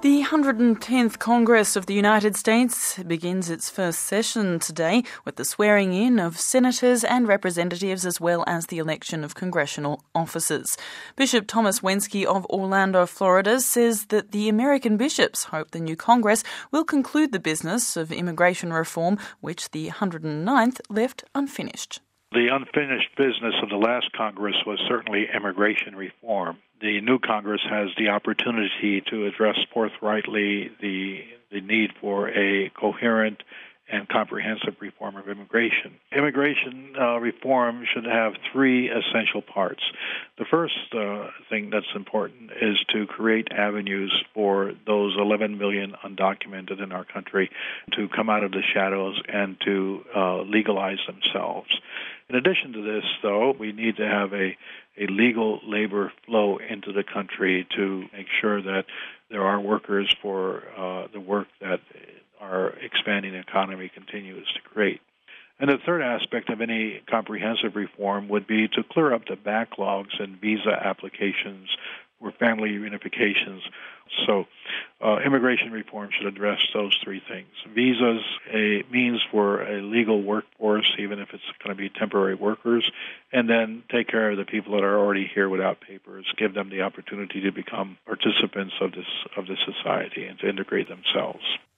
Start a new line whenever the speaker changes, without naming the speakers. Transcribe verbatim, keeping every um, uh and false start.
The one hundred tenth Congress of the United States begins its first session today with the swearing-in of senators and representatives as well as the election of congressional officers. Bishop Thomas Wenski of Orlando, Florida, says that the American bishops hope the new Congress will conclude the business of immigration reform, which the one hundred ninth left unfinished.
The unfinished business of the last Congress was certainly immigration reform. The new Congress has the opportunity to address forthrightly the the need for a coherent and comprehensive reform of immigration. Immigration uh, reform should have three essential parts. The first uh, thing that's important is to create avenues for those eleven million undocumented in our country to come out of the shadows and to uh, legalize themselves. In addition to this, though, we need to have a, a legal labor flow into the country to make sure that there are workers for uh, the work that our expanding economy continues to create. And the third aspect of any comprehensive reform would be to clear up the backlogs in visa applications for family reunifications. So uh, immigration reform should address those three things. Visas, a means for a legal workforce, even if it's going to be temporary workers, and then take care of the people that are already here without papers, give them the opportunity to become participants of this of this society and to integrate themselves.